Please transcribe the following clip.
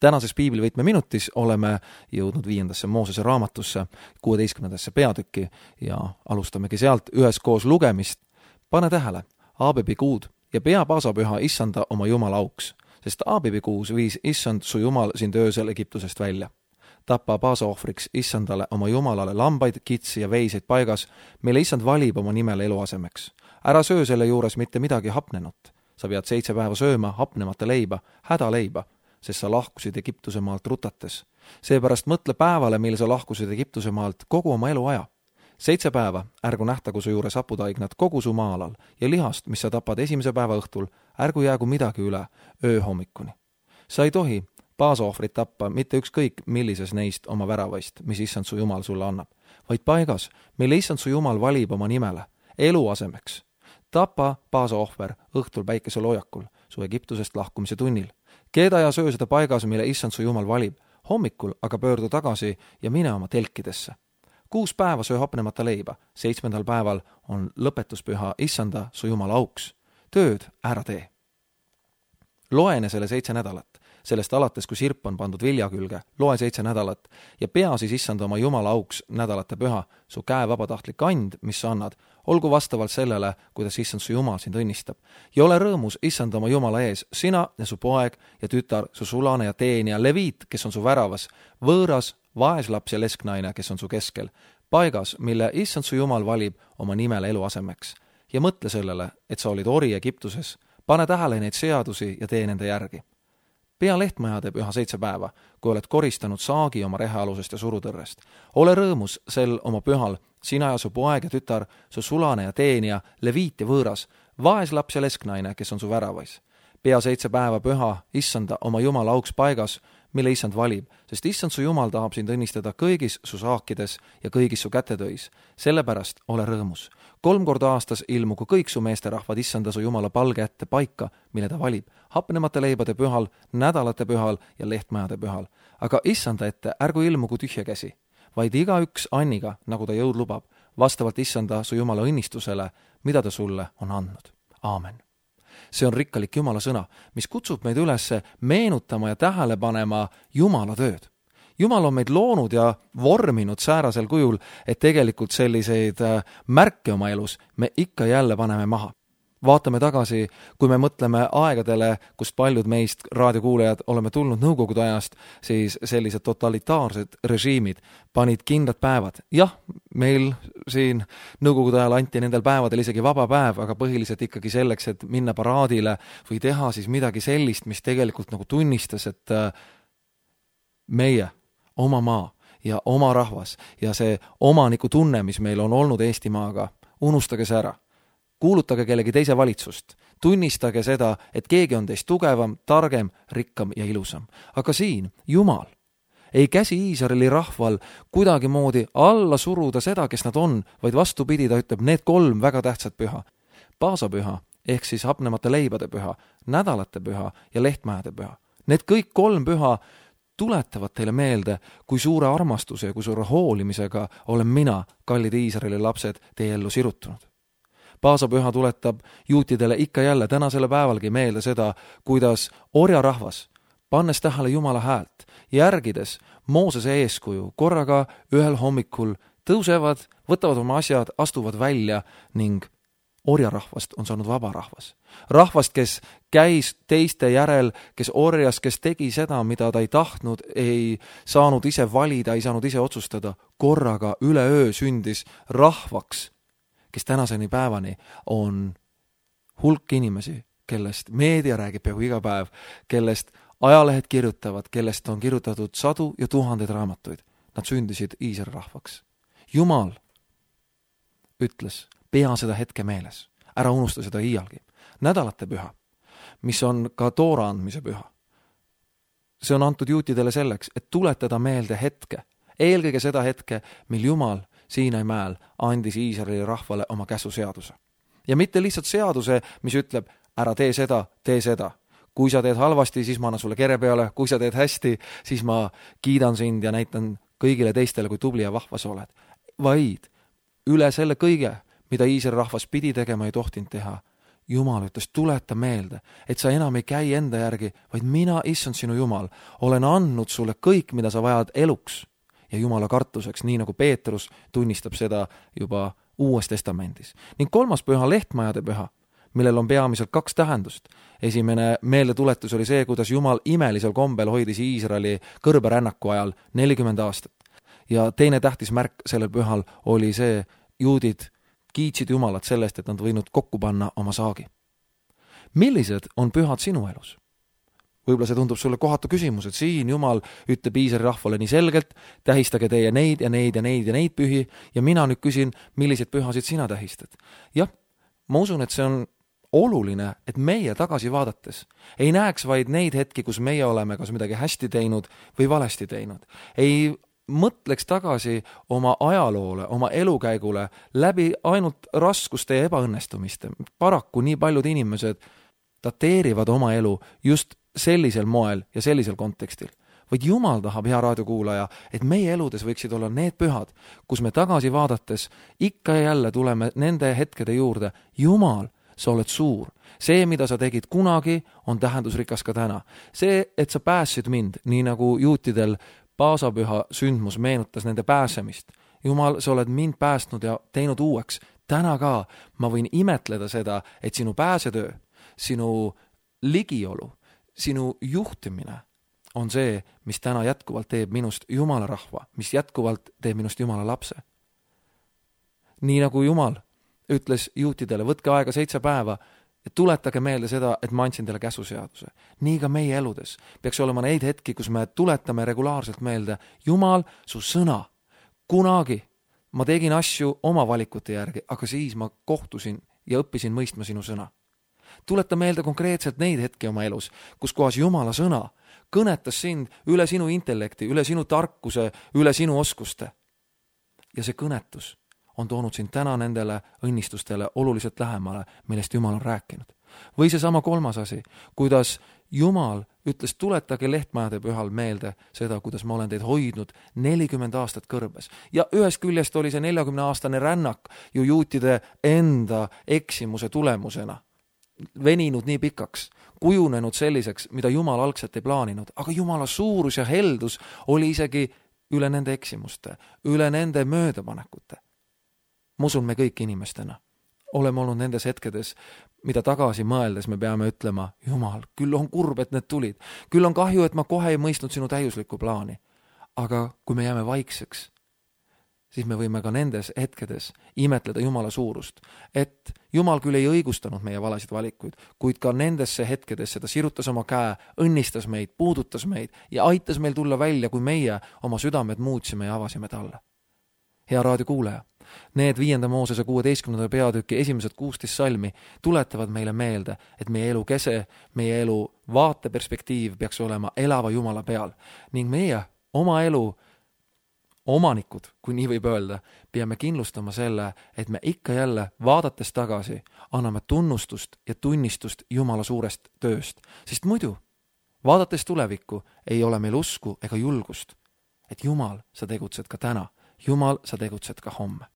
Tänases piiblivõtme minutis oleme jõudnud 5. Moosese raamatusse, 16. peatükki ja alustamegi sealt üheskoos lugemist. Pane tähele, Aabebi kuud ja pea paasapüha issanda oma Jumala auks, sest Aabebi kuus viis issand su Jumal sind öösel Egiptusest välja. Tapa paasaohvriks issandale oma Jumalale lambaid, kitsi ja veiseid paigas, mille issand valib oma nimele eluasemeks. Ära söö selle juures mitte midagi hapnenut. Sa pead 7 päeva sööma hapnemata leiba, hädaleiba, sest sa lahkusid Egiptuse maalt rutates. Seepärast mõtle päevale, mille sa lahkusid Egiptuse maalt kogu oma eluaja. 7 päeva ärgu nähtagu su juures haputaignad kogu su maa-alal ja lihast, mis sa tapad esimese päeva õhtul, ärgu jäägu midagi üle ööhommikuni. Sa ei tohi paasaohvrit tappa mitte ükskõik millises neist oma väravaist, mis issand su Jumal sulle annab, vaid paigas, mille issand su Jumal valib oma nimele, eluasemeks. Tapa paasaohver õhtul päikeseloojakul, su Egiptusest lahkumise tunnil. Keeda ja söö seda paigas, mille issand su Jumal valib, hommikul aga pöördu tagasi ja mine oma telkidesse. 6 päeva söö hapnemata leiba, 7. päeval on lõpetuspüha issanda su Jumala auks. Tööd ära tee. Loene selle 7 nädalat. Sellest alates, kui sirp on pandud vilja külge, loe 7 nädalat ja pea siis issanda oma Jumala auks nädalate püha, su käe vabatahtlik and, mis sa annad, olgu vastavalt sellele, kuidas issand su Jumal sind õnnistab. Ja ole rõõmus issanda oma Jumala ees, sina ja su poeg ja tütar, su sulane ja teenija, leviit, kes on su väravas, võõras, vaeslaps ja lesknaine, kes on su keskel, paigas, mille issand su Jumal valib oma nimele eluasemeks. Ja mõtle sellele, et sa olid ori Egiptuses, pane tähele neid seadusi ja tee nende järgi. Pea lehtmajade püha 7 päeva, kui oled koristanud saagi oma rehealusest ja surutõrrest. Ole rõõmus sel oma pühal, sina ja su poeg ja tütar, su sulane ja teenija, leviit ja võõras, vaeslaps ja lesknaine, kes on su väravais. Pea 7 päeva püha issanda oma Jumala auks paigas, mille issand valib, sest issand su Jumal tahab sind õnnistada kõigis su saakides ja kõigis su kätetöis. Sellepärast ole rõõmus. 3 korda aastas ilmugu kõik su meesterahvad issanda su Jumala palge ette paika, mille ta valib, hapnemata leibade pühal, nädalate pühal ja lehtmajade pühal. Aga issanda ette ärgu ilmugu tühja käsi, vaid igaüks anniga, nagu ta jõud lubab, vastavalt issanda su Jumala õnnistusele, mida ta sulle on andnud. Aamen. See on rikkalik Jumala sõna, mis kutsub meid üles meenutama ja tähele panema Jumala tööd. Jumal on meid loonud ja vorminud säärasel kujul, et tegelikult selliseid märke oma elus me ikka jälle paneme maha. Vaatame tagasi, kui me mõtleme aegadele, kust paljud meist raadiokuulejad oleme tulnud Nõukogude ajast, siis sellised totalitaarsed režiimid panid kindlad päevad. Jah, meil siin Nõukogude ajal anti nendel päevadel isegi vaba päev, aga põhiliselt ikkagi selleks, et minna paraadile või teha siis midagi sellist, mis tegelikult nagu tunnistas, et meie, oma maa ja oma rahvas ja see omaniku tunne, mis meil on olnud Eestimaaga, unustage see ära. Kuulutage kellegi teise valitsust. Tunnistage seda, et keegi on teist tugevam, targem, rikkam ja ilusam. Aga siin Jumal ei käsi Iisraeli rahval kuidagi moodi alla suruda seda, kes nad on, vaid vastupidi, ta ütleb need 3 väga tähtsad püha. Paasapüha ehk siis hapnemata leibade püha, nädalate püha ja lehtmajade püha. Need kõik 3 püha tuletavad teile meelde, kui suure armastuse ja kui suure hoolimisega olen mina, kallid Iisraeli lapsed, teie ellu sirutunud. Paasapüha tuletab juutidele ikka jälle tänasele päevalgi meelde seda, kuidas orjarahvas, pannes tähele Jumala häält, järgides Moosese eeskuju, korraga ühel hommikul tõusevad, võtavad oma asjad, astuvad välja ning orjarahvast on saanud vaba rahvas. Rahvast, kes käis teiste järel, kes orjas, kes tegi seda, mida ta ei tahtnud, ei saanud ise valida, ei saanud ise otsustada, korraga üleöö sündis rahvaks, kes tänaseni päevani on hulk inimesi, kellest meedia räägib peaaegu iga päev, kellest ajalehed kirjutavad, kellest on kirjutatud 100 ja 1000 raamatuid. Nad sündisid Iisraeli rahvaks. Jumal ütles, pea seda hetke meeles, ära unusta seda iialgi. Nädalate püha, mis on ka Toora andmise püha. See on antud juutidele selleks, et tuletada meelde hetke, eelkõige seda hetke, mil Jumal Siinai mäel andis Iisraeli rahvale oma käsuseaduse. Ja mitte lihtsalt seaduse, mis ütleb, ära tee seda, tee seda. Kui sa teed halvasti, siis ma annan sulle kere peale, kui sa teed hästi, siis ma kiidan sind ja näitan kõigile teistele, kui tubli ja vahva sa oled. Vaid üle selle kõige, mida Iisraeli rahvas pidi tegema ja tohtinud teha, Jumal ütles, tuleta meelde, et sa enam ei käi enda järgi, vaid mina, issand sinu Jumal, olen andnud sulle kõik, mida sa vajad eluks ja Jumala kartuseks, nii nagu Peetrus tunnistab seda juba Uues Testamendis. Ning 3. püha, lehtmajade püha, millel on peamiselt 2 tähendust. Esimene meeldetuletus oli see, kuidas Jumal imelisel kombel hoidis Iisraeli kõrberännaku ajal 40 aastat. Ja teine tähtis märk sellel pühal oli see, juudid kiitsid Jumalat sellest, et nad võinud kokku panna oma saagi. Millised on pühad sinu elus? Võib-olla see tundub sulle kohatu küsimus, et siin Jumal ütleb Iisraeli rahvale nii selgelt, tähistage teie neid ja neid ja neid ja neid pühi ja mina nüüd küsin, milliseid pühasid sina tähistad. Jah, ma usun, et see on oluline, et meie tagasi vaadates ei näeks vaid neid hetki, kus meie oleme kas midagi hästi teinud või valesti teinud. Ei mõtleks tagasi oma ajaloole, oma elukäigule läbi ainult raskuste ja ebaõnnestumiste. Paraku nii paljud inimesed dateerivad oma elu just sellisel moel ja sellisel kontekstil. Vaid Jumal tahab, hea raadiokuulaja, et meie eludes võiksid olla need pühad, kus me tagasi vaadates ikka ja jälle tuleme nende hetkede juurde. Jumal, sa oled suur. See, mida sa tegid kunagi, on tähendusrikas ka täna. See, et sa päästsid mind, nii nagu juutidel paasapüha sündmus meenutas nende pääsemist. Jumal, sa oled mind päästnud ja teinud uueks. Täna ka ma võin imetleda seda, et sinu pääsetöö, sinu ligiolu, sinu juhtimine on see, mis täna jätkuvalt teeb minust Jumala rahva, mis jätkuvalt teeb minust Jumala lapse. Nii nagu Jumal ütles juutidele, võtke aega 7 päeva, et tuletage meelde seda, et ma andsin teile käsuseaduse. Nii ka meie eludes peaks olema neid hetki, kus me tuletame regulaarselt meelde, Jumal, su sõna. Kunagi ma tegin asju oma valikute järgi, aga siis ma kohtusin ja õppisin mõistma sinu sõna. Tuleta meelde konkreetselt neid hetki oma elus, kus kohas Jumala sõna kõnetas sind üle sinu intellekti, üle sinu tarkuse, üle sinu oskuste. Ja see kõnetus on toonud sind täna nendele õnnistustele oluliselt lähemale, millest Jumal on rääkinud. Või see sama 3. asi, kuidas Jumal ütles, tuletage lehtmajade pühal meelde seda, kuidas ma olen teid hoidnud 40 aastat kõrbes. Ja ühest küljest oli see 40-aastane rännak ju juutide enda eksimuse tulemusena veninud nii pikaks, kujunenud selliseks, mida Jumal algselt ei plaaninud, aga Jumala suurus ja heldus oli isegi üle nende eksimuste, üle nende möödapanekute. Ma usun, me kõik inimestena oleme olnud nendes hetkedes, mida tagasi mõeldes me peame ütlema, Jumal, küll on kurb, et need tulid, küll on kahju, et ma kohe ei mõistnud sinu täiuslikku plaani. Aga kui me jääme vaikseks, siis me võime ka nendes hetkedes imetleda Jumala suurust, et Jumal küll ei õigustanud meie valasid valikuid, kuid ka nendesse hetkedes seda sirutas oma käe, õnnistas meid, puudutas meid ja aitas meil tulla välja, kui meie oma südamed muutsime ja avasime talle. Hea raadiokuulaja, need 5. Moosese 16. peatüki esimesed 16 salmi tuletavad meile meelde, et meie elu kese, meie elu vaateperspektiiv peaks olema elava Jumala peal ning meie oma elu omanikud, kui nii võib öelda, peame kindlustama selle, et me ikka jälle vaadates tagasi anname tunnustust ja tunnistust Jumala suurest tööst, sest muidu vaadates tulevikku ei ole meil usku ega julgust, et Jumal, sa tegutsed ka täna, Jumal, sa tegutsed ka homme.